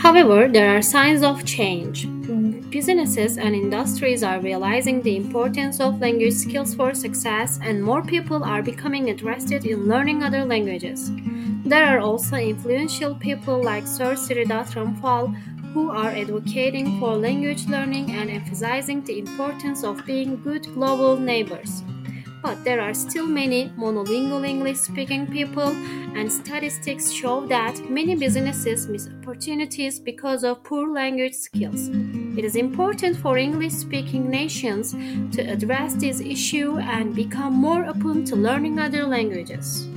However, there are signs of change. Businesses and industries are realizing the importance of language skills for success, and more people are becoming interested in learning other languages. There are also influential people like Sir Sridhar Ramphal who are advocating for language learning and emphasizing the importance of being good global neighbors. But there are still many monolingual English speaking people, and statistics show that many businesses miss opportunities because of poor language skills. It is important for English speaking nations to address this issue and become more open to learning other languages.